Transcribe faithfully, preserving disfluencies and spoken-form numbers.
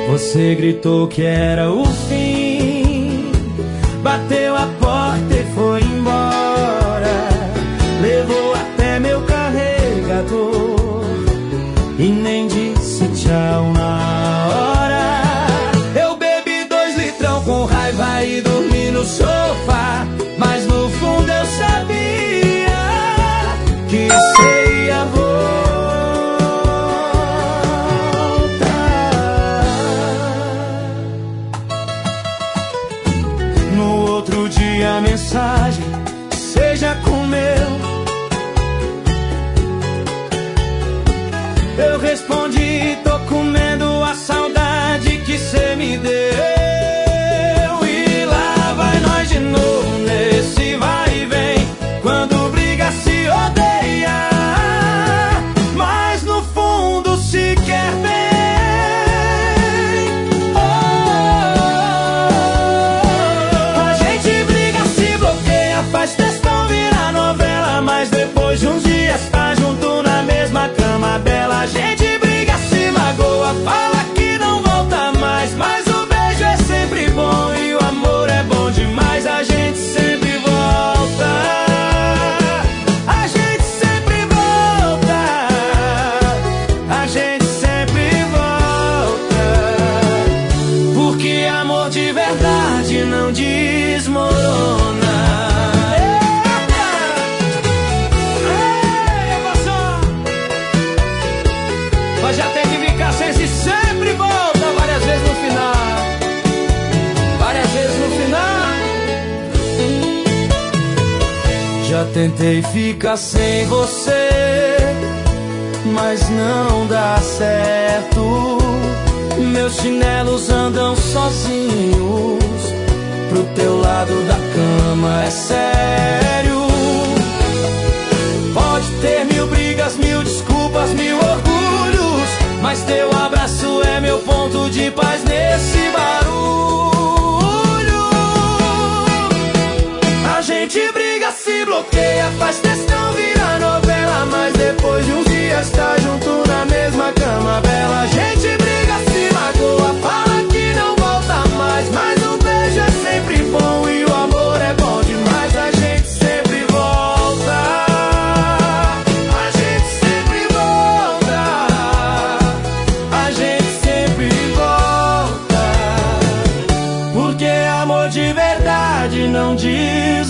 Você gritou que era o fim, bateu a porta e foi embora. Levou até meu carregador e nem disse tchau na hora. Eu bebi dois litrão com raiva e dormi no sofá, mas no fundo eu sabia que você ia voltar. No outro dia a mensagem, seja com eu. Eu respondi, tô comendo a saudade que cê me deu. E lá vai nós de novo nesse vai e vem, quando briga se odeia, mas no fundo se quer bem. Oh, a gente briga, se bloqueia, faz textão, vira novela, mas depois de uns dias tá junto na mesma cama bela. A gente briga, se magoa, fala que não volta mais, mas o beijo é sempre bom e o amor é bom demais. A gente sempre volta, a gente sempre volta, a gente sempre volta, porque amor de verdade não desmorona. Mas já tem que ficar sem se sempre volta. Várias vezes no final, várias vezes no final. Já tentei ficar sem você, mas não dá certo. Meus chinelos andam sozinhos pro teu lado da cama, é sério. Pode ter mil brigas, mil desculpas, mil orgulhos, mas teu abraço é meu ponto de paz nesse barulho. A gente briga, se bloqueia, faz textão, vira novela, mas depois de uns dias tá junto na mesma cama bela. A gente briga, se magoa, fala que não volta mais, mas o beijo é sempre bom e o amor é bom demais. A gente sempre volta, a gente sempre volta, a gente sempre volta, porque amor de verdade não diz